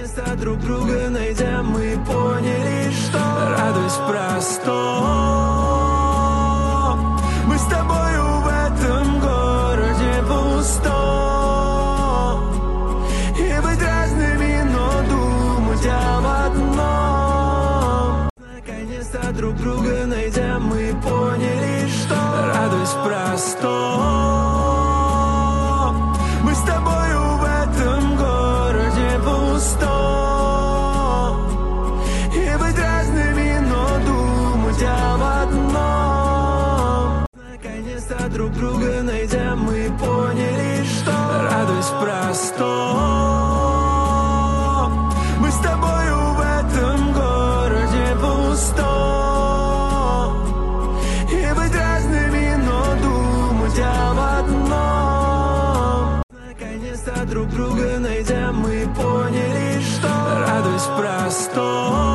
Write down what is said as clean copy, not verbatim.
Наконец-то друг друга найдя, мы поняли, что радость простом. Мы с тобою в этом городе пустом. И быть разными, но думать об одном. Наконец-то друг друга найдя, мы поняли, что радость простом. Мы с тобою в этом городе пустом. И быть разными, но думать об одном. Наконец-то друг друга найдя, мы поняли, что радость простом. Мы с тобою в этом городе пустом. И быть разными, но думать об одном. Наконец-то друг друга найдя, мы поняли, что радость простом.